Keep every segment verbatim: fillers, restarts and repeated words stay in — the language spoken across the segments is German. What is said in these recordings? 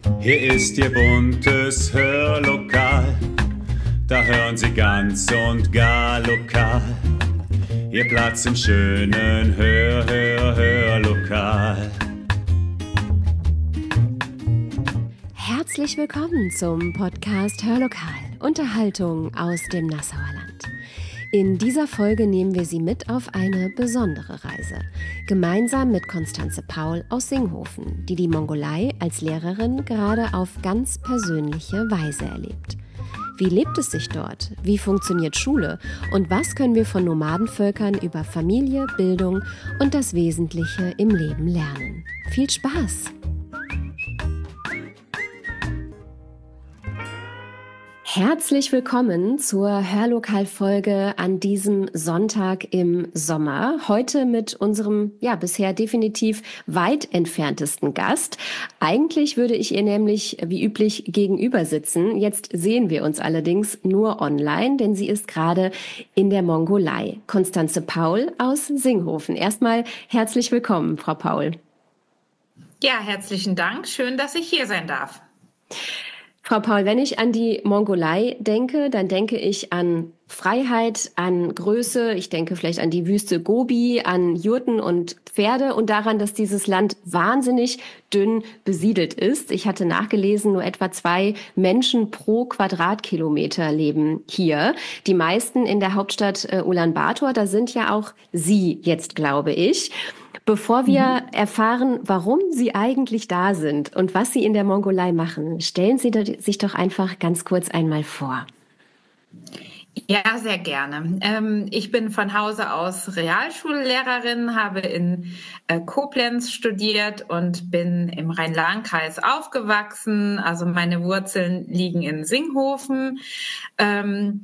Hier ist Ihr buntes Hörlokal, da hören Sie ganz und gar lokal. Ihr Platz im schönen Hör, Hör, Hörlokal. Herzlich willkommen zum Podcast Hörlokal, Unterhaltung aus dem Nassauer Land. In dieser Folge nehmen wir Sie mit auf eine besondere Reise, gemeinsam mit Constanze Paul aus Singhofen, die die Mongolei als Lehrerin gerade auf ganz persönliche Weise erlebt. Wie lebt es sich dort? Wie funktioniert Schule? Und was können wir von Nomadenvölkern über Familie, Bildung und das Wesentliche im Leben lernen? Viel Spaß! Herzlich willkommen zur Hörlokal-Folge an diesem Sonntag im Sommer. Heute mit unserem ja bisher definitiv weit entferntesten Gast. Eigentlich würde ich ihr nämlich wie üblich gegenüber sitzen. Jetzt sehen wir uns allerdings nur online, denn sie ist gerade in der Mongolei. Constanze Paul aus Singhofen. Erstmal herzlich willkommen, Frau Paul. Ja, herzlichen Dank. Schön, dass ich hier sein darf. Frau Paul, wenn ich an die Mongolei denke, dann denke ich an Freiheit, an Größe, ich denke vielleicht an die Wüste Gobi, an Jurten und Pferde und daran, dass dieses Land wahnsinnig dünn besiedelt ist. Ich hatte nachgelesen, nur etwa zwei Menschen pro Quadratkilometer leben hier. Die meisten in der Hauptstadt äh, Ulaanbaatar, da sind ja auch Sie jetzt, glaube ich. Bevor wir mhm. erfahren, warum Sie eigentlich da sind und was Sie in der Mongolei machen, stellen Sie sich doch einfach ganz kurz einmal vor. Ja, sehr gerne. Ähm, ich bin von Hause aus Realschullehrerin, habe in äh, Koblenz studiert und bin im Rhein-Lahn-Kreis aufgewachsen. Also meine Wurzeln liegen in Singhofen. Ähm,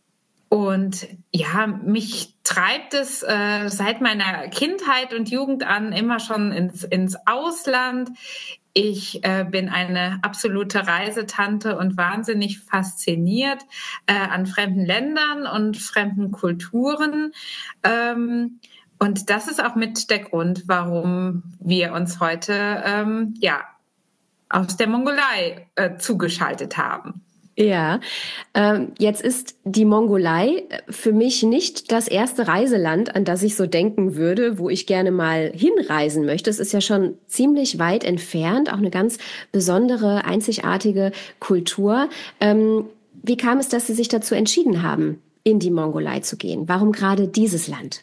Und ja, mich treibt es äh, seit meiner Kindheit und Jugend an immer schon ins, ins Ausland. Ich äh, bin eine absolute Reisetante und wahnsinnig fasziniert äh, an fremden Ländern und fremden Kulturen. Ähm, und das ist auch mit der Grund, warum wir uns heute ähm, ja aus der Mongolei äh, zugeschaltet haben. Ja, ähm, jetzt ist die Mongolei für mich nicht das erste Reiseland, an das ich so denken würde, wo ich gerne mal hinreisen möchte. Es ist ja schon ziemlich weit entfernt, auch eine ganz besondere, einzigartige Kultur. Ähm, wie kam es, dass Sie sich dazu entschieden haben, in die Mongolei zu gehen? Warum gerade dieses Land?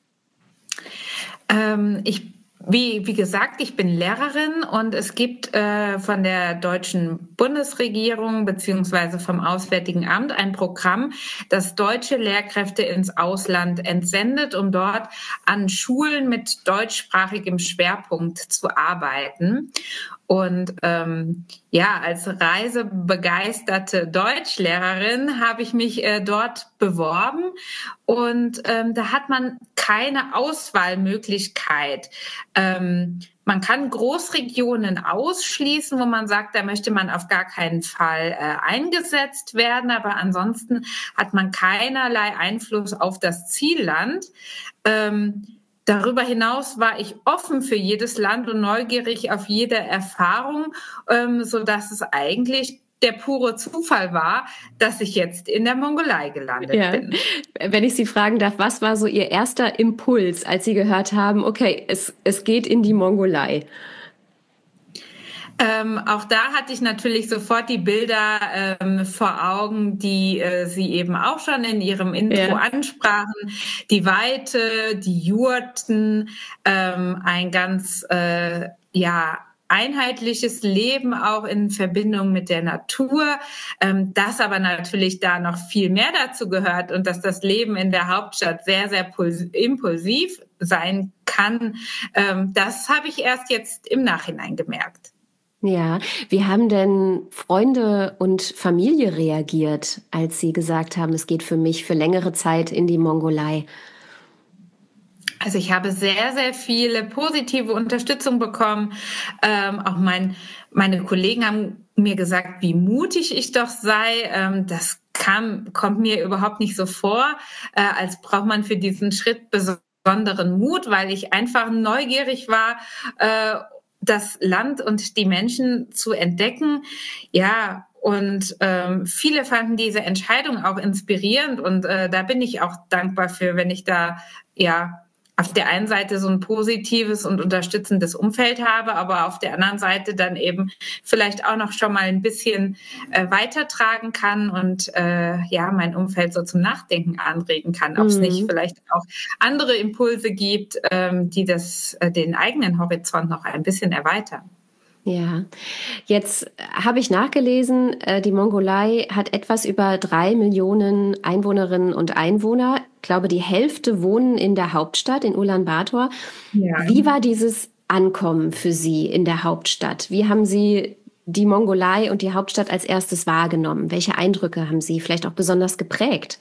Ähm, ich Wie, wie gesagt, ich bin Lehrerin und es gibt äh, von der deutschen Bundesregierung beziehungsweise vom Auswärtigen Amt ein Programm, das deutsche Lehrkräfte ins Ausland entsendet, um dort an Schulen mit deutschsprachigem Schwerpunkt zu arbeiten. Und ähm, ja, als reisebegeisterte Deutschlehrerin habe ich mich äh, dort beworben und ähm, da hat man keine Auswahlmöglichkeit. Ähm, man kann Großregionen ausschließen, wo man sagt, da möchte man auf gar keinen Fall äh, eingesetzt werden, aber ansonsten hat man keinerlei Einfluss auf das Zielland. Ähm, Darüber hinaus war ich offen für jedes Land und neugierig auf jede Erfahrung, ähm, so dass es eigentlich der pure Zufall war, dass ich jetzt in der Mongolei gelandet ja. bin. Wenn ich Sie fragen darf, was war so Ihr erster Impuls, als Sie gehört haben, okay, es, es geht in die Mongolei? Ähm, auch da hatte ich natürlich sofort die Bilder ähm, vor Augen, die äh, Sie eben auch schon in Ihrem Intro ja. ansprachen. Die Weite, die Jurten, ähm, ein ganz äh, ja einheitliches Leben auch in Verbindung mit der Natur, ähm, dass aber natürlich da noch viel mehr dazu gehört und dass das Leben in der Hauptstadt sehr, sehr puls- impulsiv sein kann. Ähm, das habe ich erst jetzt im Nachhinein gemerkt. Ja, wie haben denn Freunde und Familie reagiert, als Sie gesagt haben, es geht für mich für längere Zeit in die Mongolei? Also ich habe sehr, sehr viele positive Unterstützung bekommen. Ähm, auch mein, meine Kollegen haben mir gesagt, wie mutig ich doch sei. Ähm, das kam, kommt mir überhaupt nicht so vor, äh, als braucht man für diesen Schritt besonderen Mut, weil ich einfach neugierig war, äh, das Land und die Menschen zu entdecken. Ja, und ähm, viele fanden diese Entscheidung auch inspirierend und äh, da bin ich auch dankbar für, wenn ich da ja auf der einen Seite so ein positives und unterstützendes Umfeld habe, aber auf der anderen Seite dann eben vielleicht auch noch schon mal ein bisschen äh, weitertragen kann und äh, ja mein Umfeld so zum Nachdenken anregen kann, ob es Mhm. nicht vielleicht auch andere Impulse gibt, ähm, die das äh, den eigenen Horizont noch ein bisschen erweitern. Ja, jetzt habe ich nachgelesen, äh, die Mongolei hat etwas über drei Millionen Einwohnerinnen und Einwohner. Ich glaube, die Hälfte wohnen in der Hauptstadt, in Ulaanbaatar. Ja. Wie war dieses Ankommen für Sie in der Hauptstadt? Wie haben Sie die Mongolei und die Hauptstadt als erstes wahrgenommen? Welche Eindrücke haben Sie vielleicht auch besonders geprägt?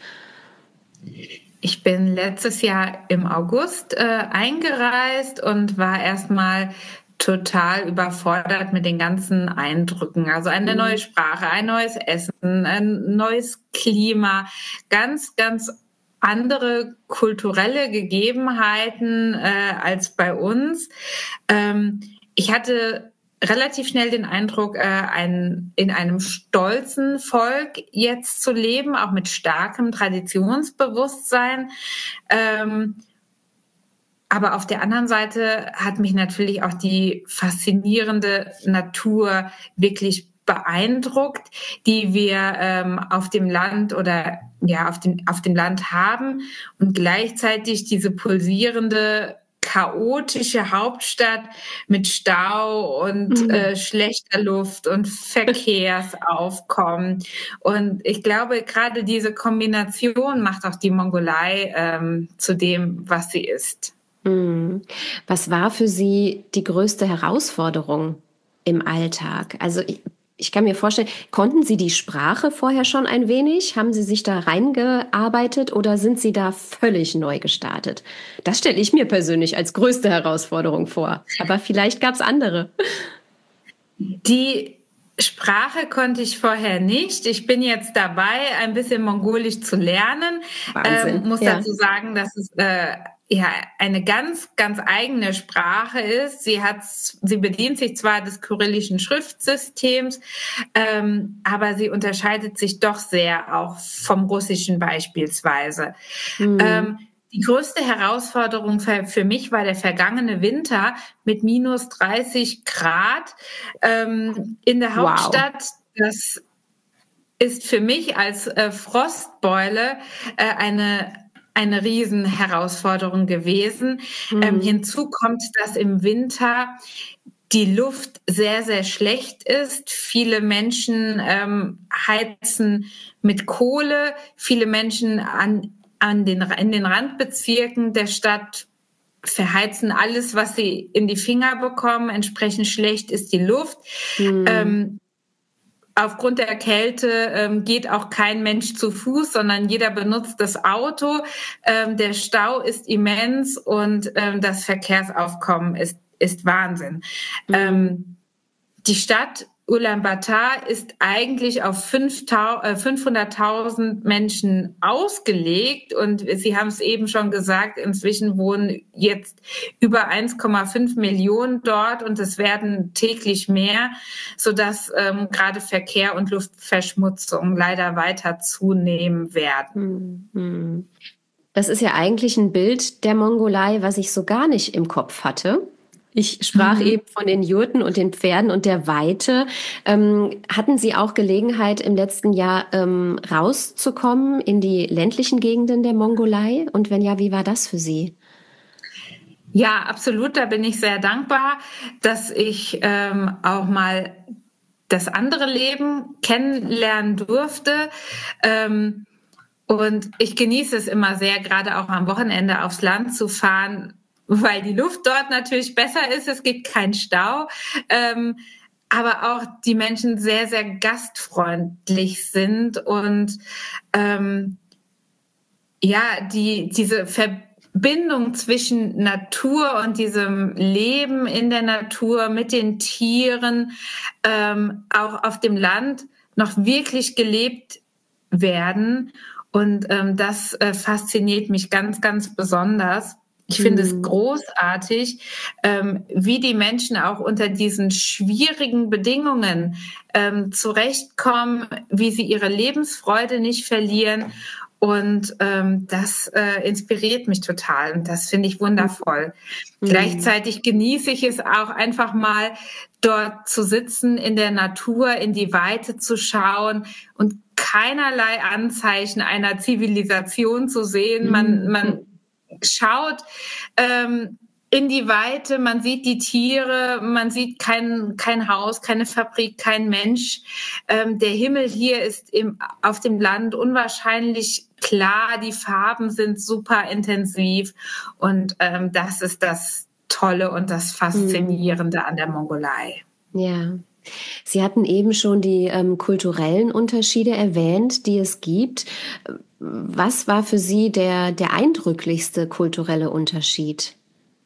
Ich bin letztes Jahr im August äh, eingereist und war erstmal total überfordert mit den ganzen Eindrücken. Also eine neue Sprache, ein neues Essen, ein neues Klima, ganz, ganz andere kulturelle Gegebenheiten äh, als bei uns. Ähm, ich hatte relativ schnell den Eindruck, äh, ein, in einem stolzen Volk jetzt zu leben, auch mit starkem Traditionsbewusstsein. Ähm, Aber auf der anderen Seite hat mich natürlich auch die faszinierende Natur wirklich beeindruckt, die wir ähm, auf dem Land oder ja auf dem auf dem Land haben und gleichzeitig diese pulsierende chaotische Hauptstadt mit Stau und Mhm. äh, schlechter Luft und Verkehrsaufkommen. Und ich glaube, gerade diese Kombination macht auch die Mongolei ähm, zu dem, was sie ist. Was war für Sie die größte Herausforderung im Alltag? Also ich, ich kann mir vorstellen, konnten Sie die Sprache vorher schon ein wenig? Haben Sie sich da reingearbeitet oder sind Sie da völlig neu gestartet? Das stelle ich mir persönlich als größte Herausforderung vor. Aber vielleicht gab es andere. Die Sprache konnte ich vorher nicht. Ich bin jetzt dabei, ein bisschen Mongolisch zu lernen. Wahnsinn. Ähm, muss Ja. dazu sagen, dass es äh, ja eine ganz, ganz eigene Sprache ist. Sie hat, sie bedient sich zwar des kyrillischen Schriftsystems, ähm, aber sie unterscheidet sich doch sehr auch vom Russischen beispielsweise. Hm. Ähm, Die größte Herausforderung für, für mich war der vergangene Winter mit minus dreißig Grad ähm, in der Wow. Hauptstadt. Das ist für mich als äh, Frostbeule äh, eine eine Riesenherausforderung gewesen. Hm. Ähm, hinzu kommt, dass im Winter die Luft sehr, sehr schlecht ist. Viele Menschen ähm, heizen mit Kohle. Viele Menschen an An den, in den Randbezirken der Stadt verheizen alles, was sie in die Finger bekommen. Entsprechend schlecht ist die Luft. Hm. Ähm, aufgrund der Kälte ähm, geht auch kein Mensch zu Fuß, sondern jeder benutzt das Auto. Ähm, der Stau ist immens und ähm, das Verkehrsaufkommen ist, ist Wahnsinn. Hm. Ähm, die Stadt Ulaanbaatar ist eigentlich auf fünfhunderttausend Menschen ausgelegt und Sie haben es eben schon gesagt, inzwischen wohnen jetzt über eins Komma fünf Millionen dort und es werden täglich mehr, sodass ähm, gerade Verkehr und Luftverschmutzung leider weiter zunehmen werden. Hm. Das ist ja eigentlich ein Bild der Mongolei, was ich so gar nicht im Kopf hatte. Ich sprach Mhm. eben von den Jurten und den Pferden und der Weite. Ähm, hatten Sie auch Gelegenheit, im letzten Jahr ähm, rauszukommen in die ländlichen Gegenden der Mongolei? Und wenn ja, wie war das für Sie? Ja, absolut. Da bin ich sehr dankbar, dass ich ähm, auch mal das andere Leben kennenlernen durfte. Ähm, und ich genieße es immer sehr, gerade auch am Wochenende aufs Land zu fahren, weil die Luft dort natürlich besser ist. Es gibt keinen Stau. Ähm, aber auch die Menschen sehr, sehr gastfreundlich sind und ähm, ja, die diese Verbindung zwischen Natur und diesem Leben in der Natur mit den Tieren ähm, auch auf dem Land noch wirklich gelebt werden. Und ähm, das äh, fasziniert mich ganz, ganz besonders. Ich finde es großartig, ähm, wie die Menschen auch unter diesen schwierigen Bedingungen ähm, zurechtkommen, wie sie ihre Lebensfreude nicht verlieren. Und ähm, das äh, inspiriert mich total und das finde ich wundervoll. Mhm. Gleichzeitig genieße ich es auch einfach mal, dort zu sitzen, in der Natur, in die Weite zu schauen und keinerlei Anzeichen einer Zivilisation zu sehen. Man, man schaut ähm, in die Weite, man sieht die Tiere, man sieht kein, kein Haus, keine Fabrik, kein Mensch. Ähm, der Himmel hier ist im, auf dem Land unwahrscheinlich klar, die Farben sind super intensiv und ähm, das ist das Tolle und das Faszinierende mhm. an der Mongolei. Ja. Sie hatten eben schon die ähm, kulturellen Unterschiede erwähnt, die es gibt. Was war für Sie der, der eindrücklichste kulturelle Unterschied?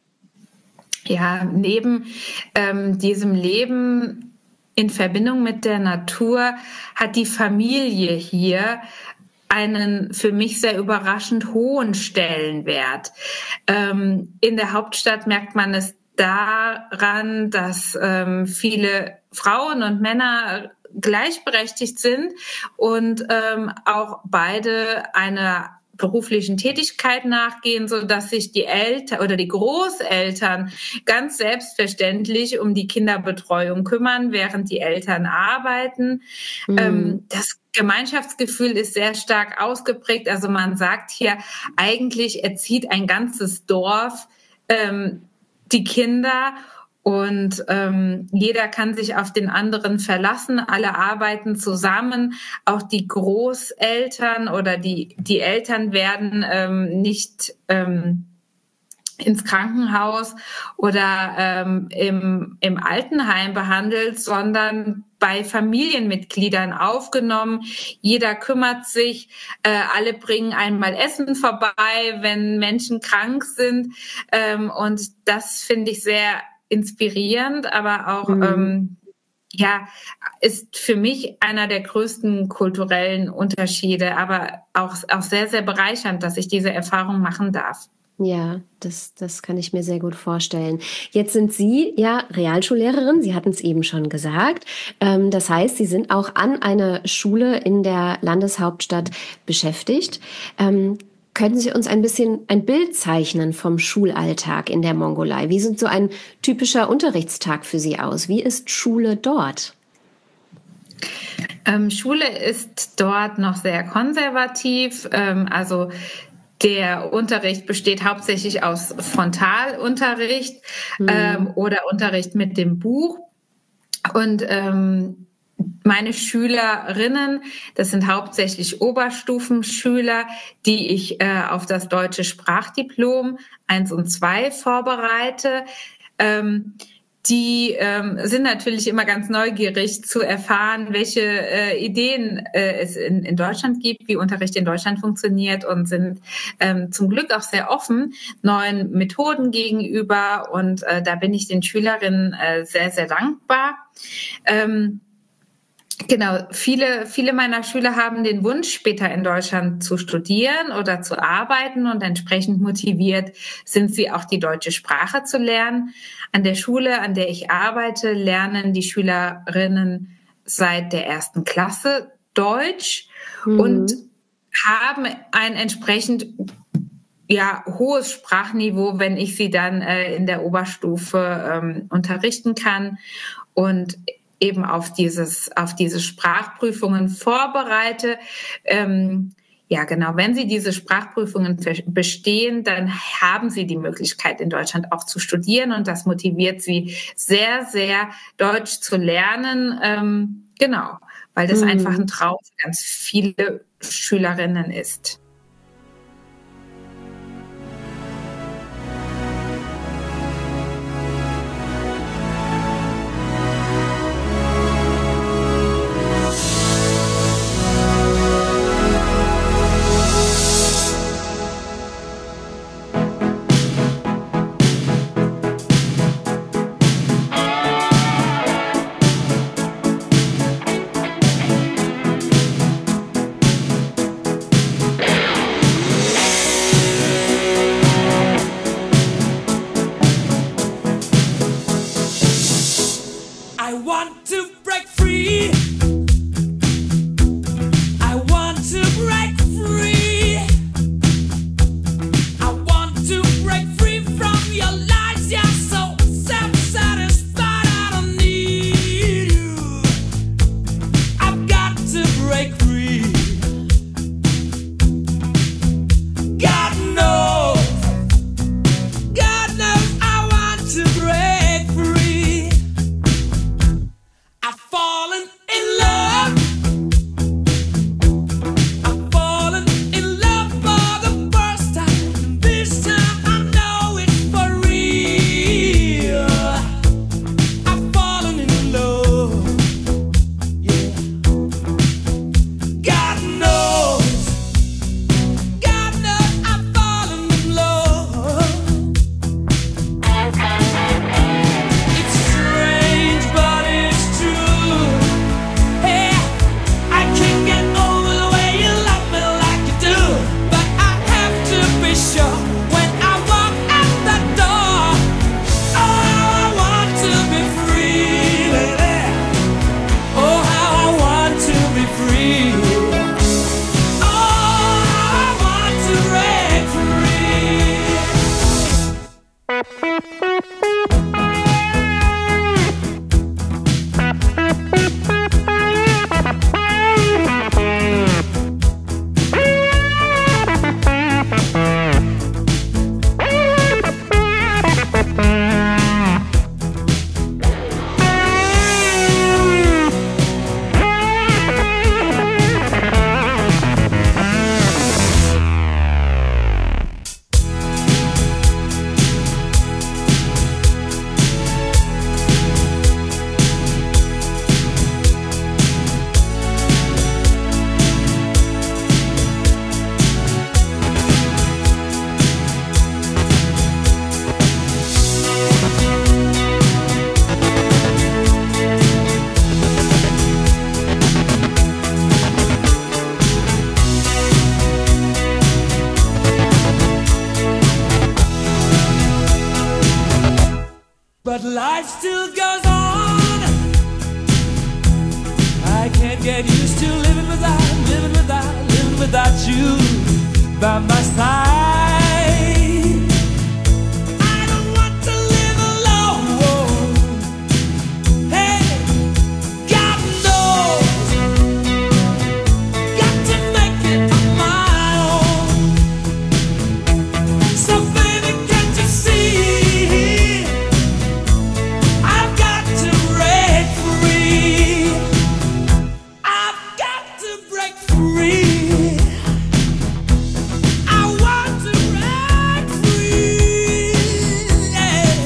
Ja, neben ähm, diesem Leben in Verbindung mit der Natur hat die Familie hier einen für mich sehr überraschend hohen Stellenwert. Ähm, in der Hauptstadt merkt man es daran, dass ähm, viele Frauen und Männer gleichberechtigt sind und ähm, auch beide einer beruflichen Tätigkeit nachgehen, so dass sich die Eltern oder die Großeltern ganz selbstverständlich um die Kinderbetreuung kümmern, während die Eltern arbeiten. Mhm. Ähm, das Gemeinschaftsgefühl ist sehr stark ausgeprägt. Also man sagt hier, eigentlich erzieht ein ganzes Dorf ähm, die Kinder und ähm, jeder kann sich auf den anderen verlassen. Alle arbeiten zusammen. Auch die Großeltern oder die die Eltern werden ähm, nicht ähm, ins Krankenhaus oder ähm, im im Altenheim behandelt, sondern bei Familienmitgliedern aufgenommen. Jeder kümmert sich, äh, alle bringen einmal Essen vorbei, wenn Menschen krank sind. Ähm, und das finde ich sehr inspirierend, aber auch mhm. ähm, ja, ist für mich einer der größten kulturellen Unterschiede, aber auch, auch sehr, sehr bereichernd, dass ich diese Erfahrung machen darf. Ja, das, das kann ich mir sehr gut vorstellen. Jetzt sind Sie ja Realschullehrerin, Sie hatten es eben schon gesagt. Ähm, das heißt, Sie sind auch an einer Schule in der Landeshauptstadt beschäftigt. Ähm, Können Sie uns ein bisschen ein Bild zeichnen vom Schulalltag in der Mongolei? Wie sieht so ein typischer Unterrichtstag für Sie aus? Wie ist Schule dort? Ähm, Schule ist dort noch sehr konservativ. Ähm, also der Unterricht besteht hauptsächlich aus Frontalunterricht mhm. ähm, oder Unterricht mit dem Buch. Und ähm, meine Schülerinnen, das sind hauptsächlich Oberstufenschüler, die ich äh, auf das deutsche Sprachdiplom eins und zwei vorbereite. Ähm, die ähm, sind natürlich immer ganz neugierig zu erfahren, welche äh, Ideen äh, es in, in Deutschland gibt, wie Unterricht in Deutschland funktioniert und sind ähm, zum Glück auch sehr offen neuen Methoden gegenüber. Und äh, da bin ich den Schülerinnen äh, sehr, sehr dankbar. Ähm, Genau, viele, viele meiner Schüler haben den Wunsch, später in Deutschland zu studieren oder zu arbeiten und entsprechend motiviert sind sie auch, die deutsche Sprache zu lernen. An der Schule, an der ich arbeite, lernen die Schülerinnen seit der ersten Klasse Deutsch mhm. und haben ein entsprechend ja, hohes Sprachniveau, wenn ich sie dann äh, in der Oberstufe ähm, unterrichten kann und eben auf dieses, auf diese Sprachprüfungen vorbereite. Ähm, ja, genau. Wenn Sie diese Sprachprüfungen bestehen, dann haben Sie die Möglichkeit, in Deutschland auch zu studieren. Und das motiviert Sie sehr, sehr, Deutsch zu lernen. Ähm, genau, weil das mhm. einfach ein Traum für ganz viele Schülerinnen ist. I want to break free. I want to break free. I want to break free from your lies. You're so self-satisfied. I don't need you. I've got to break free. God knows, God knows I want to break free. I've fallen in love. I've fallen in love for the first time. This time I know it's for real. I've fallen in love. Yeah. God knows, God knows I've fallen in love. It's strange, but it's true. Hey, I can't get over the way you love me like you do. But I have to be sure when I walk out the door. Oh, how I want to be free, baby. Oh, how I want to be free. Oh, how I want to break free. But life still goes on. I can't get used to living without, living without, living without you by my side. I don't want to live alone. Hey, God knows, got to make it on my own. So baby, can't you see? I've got to break free. I've got to break free. I want to break free. Yeah.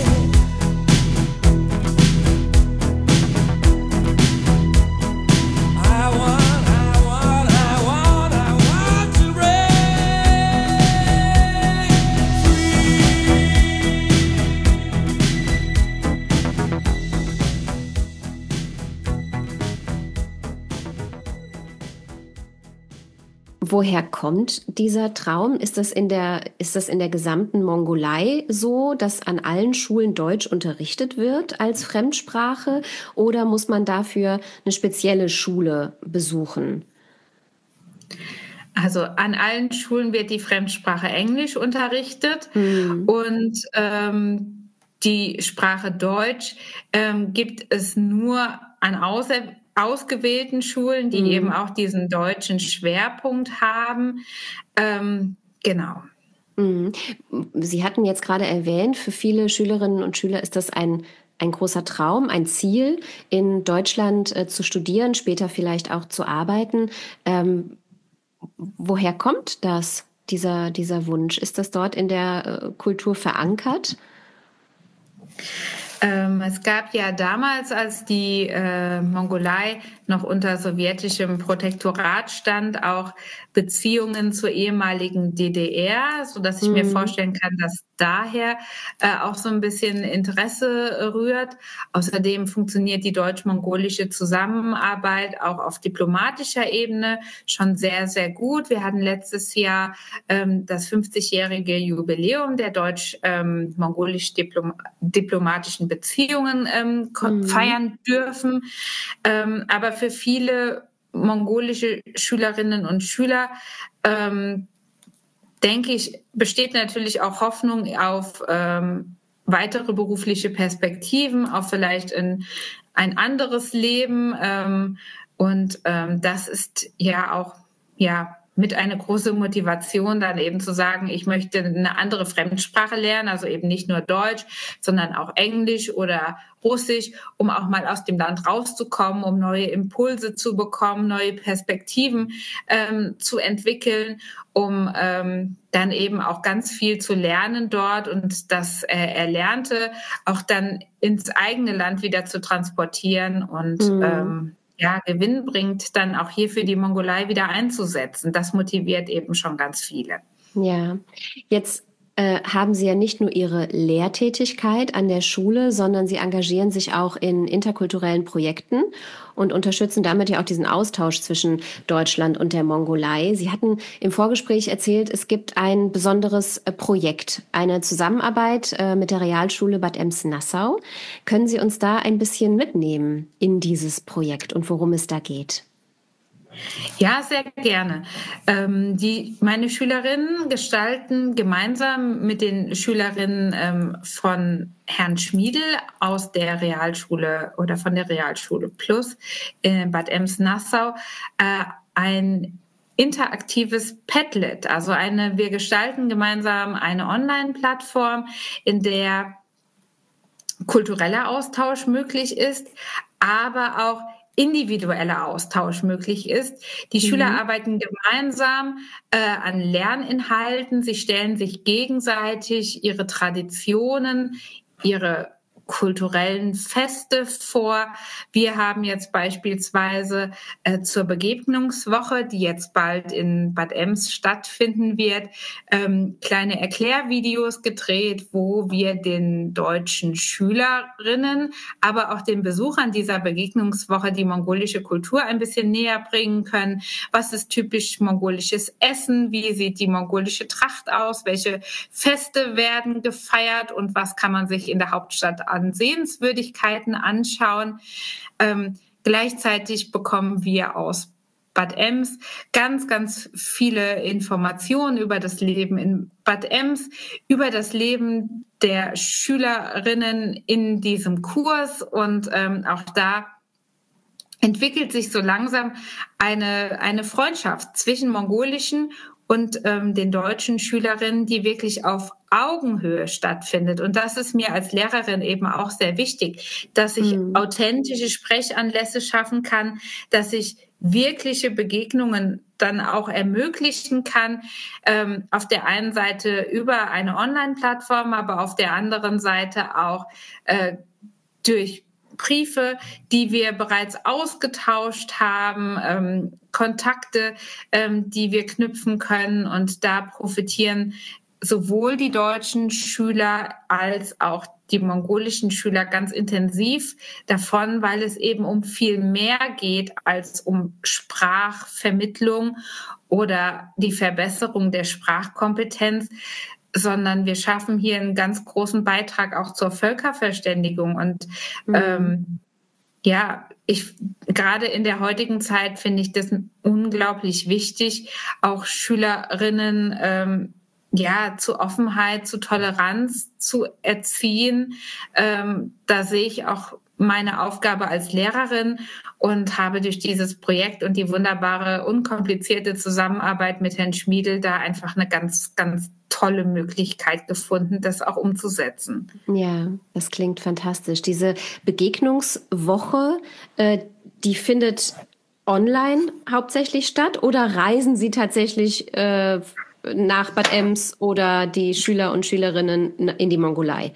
I want, I want, I want, I want to break Woher kommt dieser Traum? Ist das in der, ist das in der gesamten Mongolei so, dass an allen Schulen Deutsch unterrichtet wird als Fremdsprache? Oder muss man dafür eine spezielle Schule besuchen? Also an allen Schulen wird die Fremdsprache Englisch unterrichtet und ähm, die Sprache Deutsch ähm, gibt es nur an außer ausgewählten Schulen, die Mhm. eben auch diesen deutschen Schwerpunkt haben. Ähm, genau. Mhm. Sie hatten jetzt gerade erwähnt, für viele Schülerinnen und Schüler ist das ein, ein großer Traum, ein Ziel, in Deutschland äh, zu studieren, später vielleicht auch zu arbeiten. Ähm, woher kommt das, dieser, dieser Wunsch? Ist das dort in der äh, Kultur verankert? Ähm, es gab ja damals, als die äh, Mongolei noch unter sowjetischem Protektorat stand, auch Beziehungen zur ehemaligen D D R, so dass ich Mhm. mir vorstellen kann, dass daher äh, auch so ein bisschen Interesse rührt. Außerdem funktioniert die deutsch-mongolische Zusammenarbeit auch auf diplomatischer Ebene schon sehr, sehr gut. Wir hatten letztes Jahr ähm, das fünfzigjährige Jubiläum der deutsch-mongolisch-diplomatischen Beziehungen ähm, mhm. feiern dürfen. Ähm, aber für viele mongolische Schülerinnen und Schüler ähm, denke ich, besteht natürlich auch Hoffnung auf ähm, weitere berufliche Perspektiven, auf vielleicht ein, ein anderes Leben. Ähm, und ähm, das ist ja auch ja mit einer großen Motivation, dann eben zu sagen, ich möchte eine andere Fremdsprache lernen, also eben nicht nur Deutsch, sondern auch Englisch oder Russisch, um auch mal aus dem Land rauszukommen, um neue Impulse zu bekommen, neue Perspektiven ähm, zu entwickeln, um ähm, dann eben auch ganz viel zu lernen dort und das äh, Erlernte auch dann ins eigene Land wieder zu transportieren und mhm. ähm, ja, Gewinn bringt, dann auch hier für die Mongolei wieder einzusetzen. Das motiviert eben schon ganz viele. Ja, jetzt äh, haben Sie ja nicht nur Ihre Lehrtätigkeit an der Schule, sondern Sie engagieren sich auch in interkulturellen Projekten und unterstützen damit ja auch diesen Austausch zwischen Deutschland und der Mongolei. Sie hatten im Vorgespräch erzählt, es gibt ein besonderes äh, Projekt, eine Zusammenarbeit äh, mit der Realschule Bad Ems-Nassau. Können Sie uns da ein bisschen mitnehmen in dieses Projekt und worum es da geht? Ja, sehr gerne. Ähm, die, meine Schülerinnen gestalten gemeinsam mit den Schülerinnen ähm, von Herrn Schmiedel aus der Realschule oder von der Realschule Plus in Bad Ems-Nassau äh, ein interaktives Padlet. Also eine, wir gestalten gemeinsam eine Online-Plattform, in der kultureller Austausch möglich ist, aber auch individueller Austausch möglich ist. Die mhm. Schüler arbeiten gemeinsam äh, an Lerninhalten. Sie stellen sich gegenseitig ihre Traditionen, ihre kulturellen Feste vor. Wir haben jetzt beispielsweise äh, zur Begegnungswoche, die jetzt bald in Bad Ems stattfinden wird, ähm, kleine Erklärvideos gedreht, wo wir den deutschen Schülerinnen, aber auch den Besuchern dieser Begegnungswoche die mongolische Kultur ein bisschen näher bringen können. Was ist typisch mongolisches Essen? Wie sieht die mongolische Tracht aus? Welche Feste werden gefeiert? Und was kann man sich in der Hauptstadt an Sehenswürdigkeiten anschauen. Ähm, gleichzeitig bekommen wir aus Bad Ems ganz, ganz viele Informationen über das Leben in Bad Ems, über das Leben der Schülerinnen in diesem Kurs und ähm, auch da entwickelt sich so langsam eine, eine Freundschaft zwischen mongolischen und ähm, den deutschen Schülerinnen, die wirklich auf Augenhöhe stattfindet. Und das ist mir als Lehrerin eben auch sehr wichtig, dass ich mhm. authentische Sprechanlässe schaffen kann, dass ich wirkliche Begegnungen dann auch ermöglichen kann, ähm, auf der einen Seite über eine Online-Plattform, aber auf der anderen Seite auch äh, durch Briefe, die wir bereits ausgetauscht haben, ähm, Kontakte, ähm, die wir knüpfen können. Und da profitieren sowohl die deutschen Schüler als auch die mongolischen Schüler ganz intensiv davon, weil es eben um viel mehr geht als um Sprachvermittlung oder die Verbesserung der Sprachkompetenz, sondern wir schaffen hier einen ganz großen Beitrag auch zur Völkerverständigung. Und mhm. ähm, ja, ich gerade in der heutigen Zeit finde ich das unglaublich wichtig, auch Schülerinnen ähm, ja zu Offenheit, zu Toleranz zu erziehen. Ähm, da sehe ich auch meine Aufgabe als Lehrerin und habe durch dieses Projekt und die wunderbare, unkomplizierte Zusammenarbeit mit Herrn Schmiedel da einfach eine ganz, ganz tolle Möglichkeit gefunden, das auch umzusetzen. Ja, das klingt fantastisch. Diese Begegnungswoche, äh, die findet online hauptsächlich statt oder reisen Sie tatsächlich äh, nach Bad Ems oder die Schüler und Schülerinnen in die Mongolei?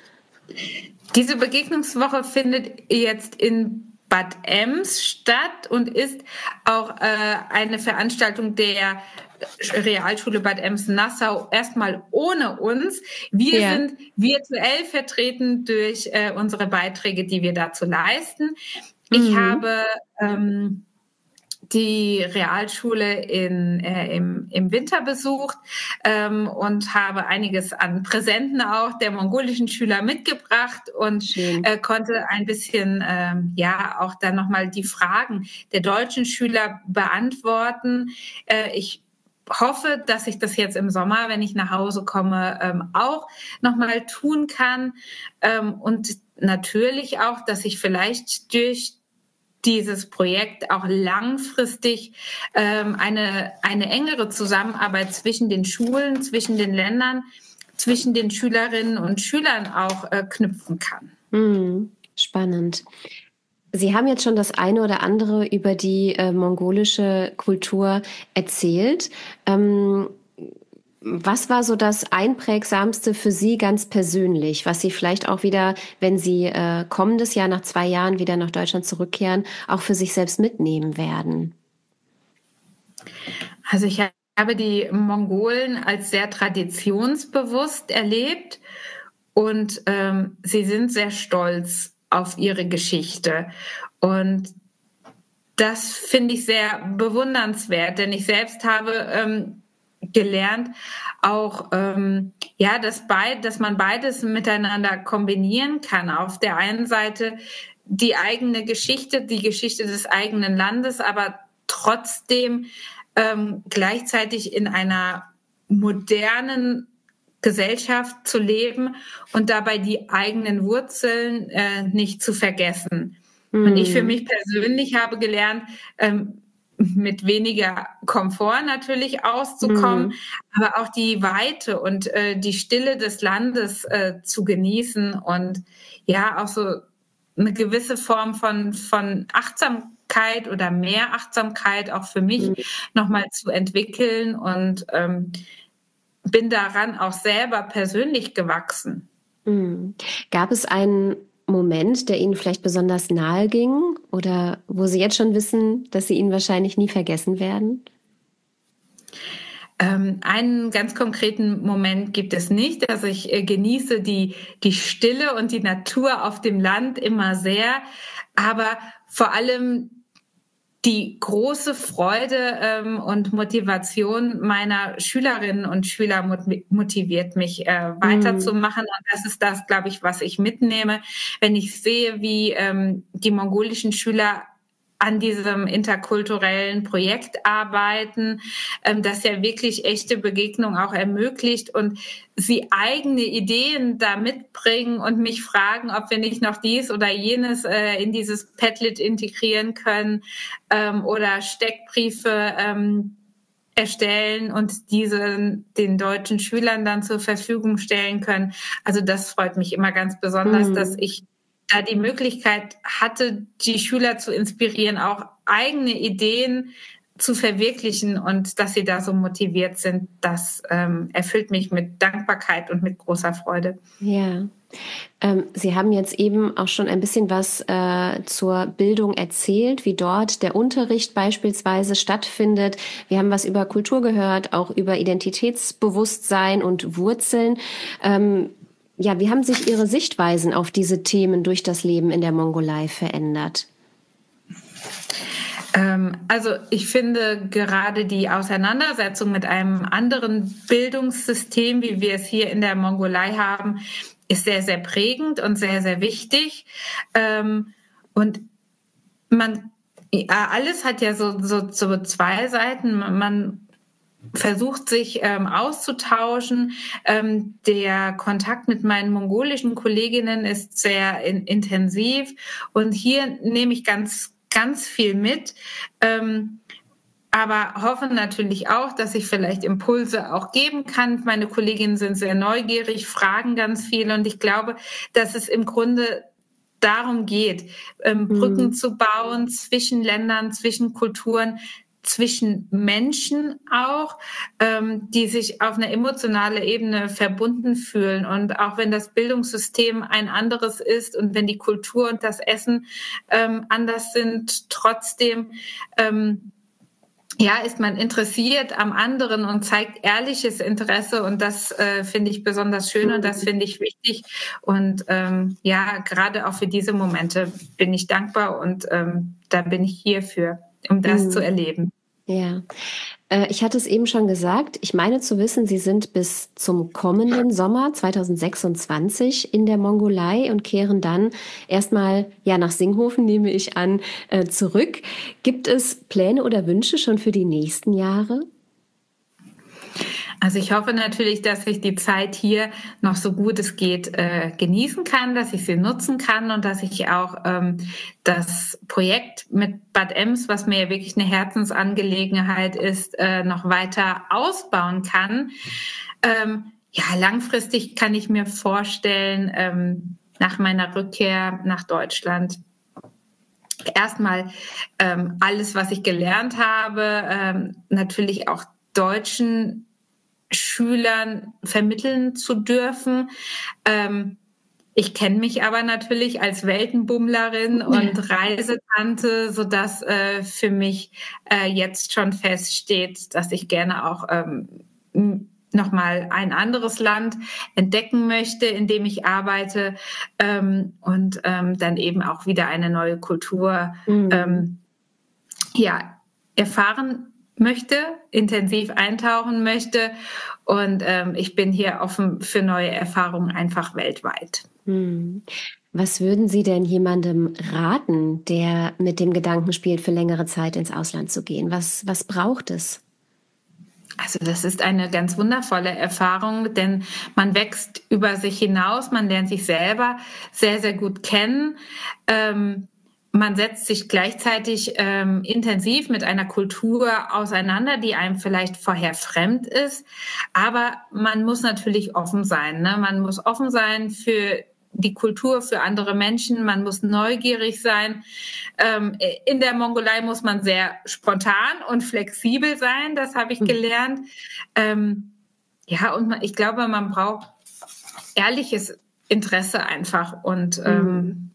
Diese Begegnungswoche findet jetzt in Bad Ems statt und ist auch äh, eine Veranstaltung der Realschule Bad Ems-Nassau erstmal ohne uns. Wir ja. sind virtuell vertreten durch äh, unsere Beiträge, die wir dazu leisten. Ich mhm. habe ähm, die Realschule in, äh, im, im Winter besucht ähm, und habe einiges an Präsenten auch der mongolischen Schüler mitgebracht und äh, konnte ein bisschen ähm, ja auch dann nochmal die Fragen der deutschen Schüler beantworten. Äh, ich hoffe, dass ich das jetzt im Sommer, wenn ich nach Hause komme, ähm, auch nochmal tun kann. Ähm, und natürlich auch, dass ich vielleicht durch dieses Projekt auch langfristig ähm, eine, eine engere Zusammenarbeit zwischen den Schulen, zwischen den Ländern, zwischen den Schülerinnen und Schülern auch äh, knüpfen kann. Hm, spannend. Sie haben jetzt schon das eine oder andere über die äh, mongolische Kultur erzählt. Ähm, Was war so das Einprägsamste für Sie ganz persönlich, was Sie vielleicht auch wieder, wenn Sie äh, kommendes Jahr nach zwei Jahren wieder nach Deutschland zurückkehren, auch für sich selbst mitnehmen werden? Also ich habe die Mongolen als sehr traditionsbewusst erlebt und ähm, sie sind sehr stolz auf ihre Geschichte. Und das finde ich sehr bewundernswert, denn ich selbst habe ähm, gelernt, auch ähm, ja, dass beid, dass man beides miteinander kombinieren kann. Auf der einen Seite die eigene Geschichte, die Geschichte des eigenen Landes, aber trotzdem ähm, gleichzeitig in einer modernen Gesellschaft zu leben und dabei die eigenen Wurzeln äh, nicht zu vergessen. Mm. Und ich für mich persönlich habe gelernt, ähm, mit weniger Komfort natürlich auszukommen, mm. aber auch die Weite und äh, die Stille des Landes äh, zu genießen und ja auch so eine gewisse Form von, von Achtsamkeit oder mehr Achtsamkeit auch für mich mm. nochmal zu entwickeln und ähm, bin daran auch selber persönlich gewachsen. Mm. Gab es einen Moment, der Ihnen vielleicht besonders nahe ging oder wo Sie jetzt schon wissen, dass Sie ihn wahrscheinlich nie vergessen werden? Ähm, einen ganz konkreten Moment gibt es nicht. Also ich äh, genieße die, die Stille und die Natur auf dem Land immer sehr, aber vor allem die große Freude ähm, und Motivation meiner Schülerinnen und Schüler motiviert mich, äh, weiterzumachen. Und das ist das, glaube ich, was ich mitnehme, wenn ich sehe, wie ähm, die mongolischen Schüler an diesem interkulturellen Projekt arbeiten, ähm, das ja wirklich echte Begegnung auch ermöglicht und sie eigene Ideen da mitbringen und mich fragen, ob wir nicht noch dies oder jenes äh, in dieses Padlet integrieren können ähm, oder Steckbriefe ähm, erstellen und diese den deutschen Schülern dann zur Verfügung stellen können. Also das freut mich immer ganz besonders, mhm. dass ich da die Möglichkeit hatte, die Schüler zu inspirieren, auch eigene Ideen zu verwirklichen und dass sie da so motiviert sind, das ähm, erfüllt mich mit Dankbarkeit und mit großer Freude. Ja, ähm, Sie haben jetzt eben auch schon ein bisschen was äh, zur Bildung erzählt, wie dort der Unterricht beispielsweise stattfindet. Wir haben was über Kultur gehört, auch über Identitätsbewusstsein und Wurzeln. Ähm, Ja, wie haben sich Ihre Sichtweisen auf diese Themen durch das Leben in der Mongolei verändert? Ähm, also ich finde gerade die Auseinandersetzung mit einem anderen Bildungssystem, wie wir es hier in der Mongolei haben, ist sehr, sehr prägend und sehr, sehr wichtig. Ähm, und man, alles hat ja so, so, so zwei Seiten. Man versucht sich ähm, auszutauschen. Ähm, der Kontakt mit meinen mongolischen Kolleginnen ist sehr in, intensiv und hier nehme ich ganz, ganz viel mit. Ähm, aber hoffe natürlich auch, dass ich vielleicht Impulse auch geben kann. Meine Kolleginnen sind sehr neugierig, fragen ganz viel und ich glaube, dass es im Grunde darum geht, ähm, Brücken mhm. zu bauen zwischen Ländern, zwischen Kulturen, zwischen Menschen auch, ähm, die sich auf einer emotionalen Ebene verbunden fühlen. Und auch wenn das Bildungssystem ein anderes ist und wenn die Kultur und das Essen ähm, anders sind, trotzdem ähm, ja, ist man interessiert am anderen und zeigt ehrliches Interesse. Und das äh, finde ich besonders schön und das finde ich wichtig. Und ähm, ja, gerade auch für diese Momente bin ich dankbar und ähm, da bin ich hier für. um das Mhm. zu erleben. Ja, äh, ich hatte es eben schon gesagt. Ich meine zu wissen, Sie sind bis zum kommenden Sommer zwanzig sechsundzwanzig in der Mongolei und kehren dann erstmal ja nach Singhofen, nehme ich an, äh, zurück. Gibt es Pläne oder Wünsche schon für die nächsten Jahre? Also ich hoffe natürlich, dass ich die Zeit hier noch so gut es geht äh, genießen kann, dass ich sie nutzen kann und dass ich auch ähm, das Projekt mit Bad Ems, was mir ja wirklich eine Herzensangelegenheit ist, äh, noch weiter ausbauen kann. Ähm, ja, langfristig kann ich mir vorstellen, ähm, nach meiner Rückkehr nach Deutschland erstmal ähm, alles, was ich gelernt habe, ähm, natürlich auch deutschen Schülern vermitteln zu dürfen. Ähm, ich kenne mich aber natürlich als Weltenbummlerin und Reisetante, sodass äh, für mich äh, jetzt schon feststeht, dass ich gerne auch ähm, nochmal ein anderes Land entdecken möchte, in dem ich arbeite ähm, und ähm, dann eben auch wieder eine neue Kultur Mhm. ähm, ja, erfahren möchte, intensiv eintauchen möchte und ähm, ich bin hier offen für neue Erfahrungen einfach weltweit. Hm. Was würden Sie denn jemandem raten, der mit dem Gedanken spielt, für längere Zeit ins Ausland zu gehen? Was, was braucht es? Also das ist eine ganz wundervolle Erfahrung, denn man wächst über sich hinaus, man lernt sich selber sehr, sehr gut kennen. Ähm, Man setzt sich gleichzeitig ähm, intensiv mit einer Kultur auseinander, die einem vielleicht vorher fremd ist. Aber man muss natürlich offen sein. Ne? Man muss offen sein für die Kultur, für andere Menschen. Man muss neugierig sein. Ähm, in der Mongolei muss man sehr spontan und flexibel sein. Das habe ich gelernt. Ähm, ja, und man, ich glaube, man braucht ehrliches Interesse einfach. Und ähm,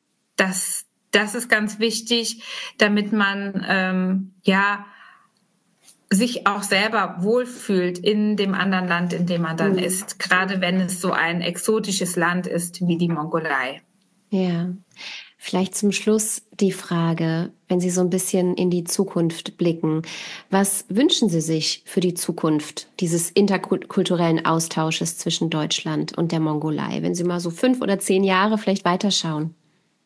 das Das ist ganz wichtig, damit man ähm, ja sich auch selber wohlfühlt in dem anderen Land, in dem man dann Mhm. ist. Gerade wenn es so ein exotisches Land ist wie die Mongolei. Ja, vielleicht zum Schluss die Frage, wenn Sie so ein bisschen in die Zukunft blicken. Was wünschen Sie sich für die Zukunft dieses interkulturellen Austausches zwischen Deutschland und der Mongolei, wenn Sie mal so fünf oder zehn Jahre vielleicht weiterschauen?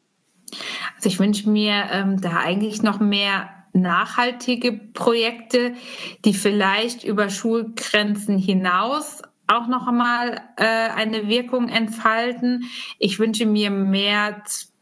Also ich wünsche mir ähm, da eigentlich noch mehr nachhaltige Projekte, die vielleicht über Schulgrenzen hinaus auch noch einmal äh, eine Wirkung entfalten. Ich wünsche mir mehr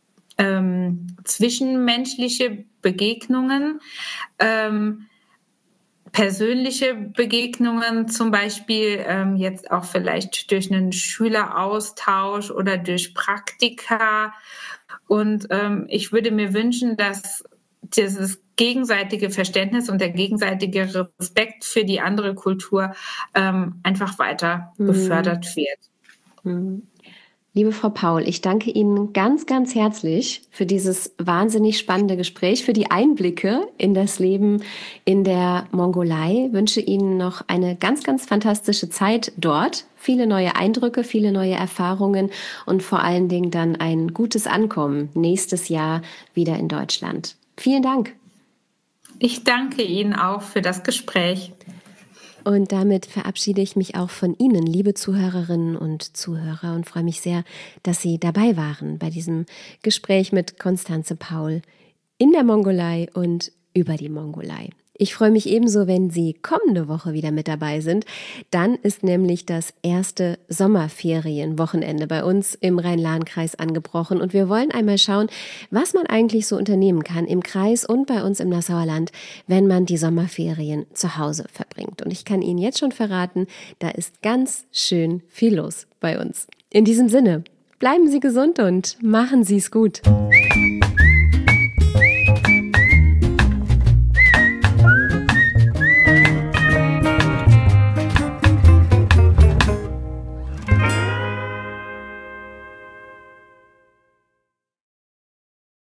ähm, zwischenmenschliche Begegnungen, ähm, persönliche Begegnungen, zum Beispiel ähm, jetzt auch vielleicht durch einen Schüleraustausch oder durch Praktika. Und ähm, ich würde mir wünschen, dass dieses gegenseitige Verständnis und der gegenseitige Respekt für die andere Kultur ähm, einfach weiter Mhm. gefördert wird. Mhm. Liebe Frau Paul, ich danke Ihnen ganz, ganz herzlich für dieses wahnsinnig spannende Gespräch, für die Einblicke in das Leben in der Mongolei. Ich wünsche Ihnen noch eine ganz, ganz fantastische Zeit dort. Viele neue Eindrücke, viele neue Erfahrungen und vor allen Dingen dann ein gutes Ankommen nächstes Jahr wieder in Deutschland. Vielen Dank. Ich danke Ihnen auch für das Gespräch. Und damit verabschiede ich mich auch von Ihnen, liebe Zuhörerinnen und Zuhörer, und freue mich sehr, dass Sie dabei waren bei diesem Gespräch mit Constanze Paul in der Mongolei und über die Mongolei. Ich freue mich ebenso, wenn Sie kommende Woche wieder mit dabei sind. Dann ist nämlich das erste Sommerferienwochenende bei uns im Rhein-Lahn-Kreis angebrochen und wir wollen einmal schauen, was man eigentlich so unternehmen kann im Kreis und bei uns im Nassauer Land, wenn man die Sommerferien zu Hause verbringt. Und ich kann Ihnen jetzt schon verraten, da ist ganz schön viel los bei uns. In diesem Sinne, bleiben Sie gesund und machen Sie es gut.